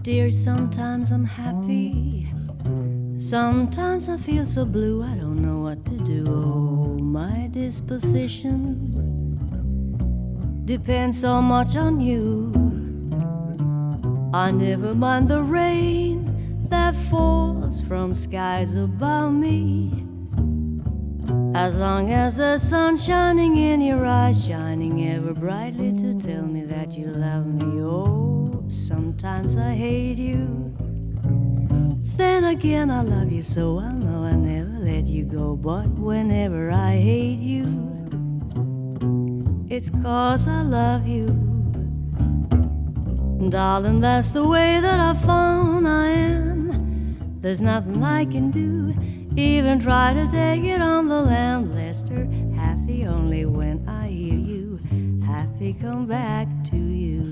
Dear, sometimes I'm happy. Sometimes I feel so blue, I don't know what to do. Oh, my disposition depends so much on you. I never mind the rain that falls from skies above me, as long as the sun's shining in your eyes, shining ever brightly to tell me that you love me. Oh, sometimes I hate you, then again I love you so I know I never let you go. But whenever I hate you, it's 'cause I love you. Darling, that's the way that I found I am. There's nothing I can do, even try to take it on the land. Lester, happy only when I hear you. Happy come back to you.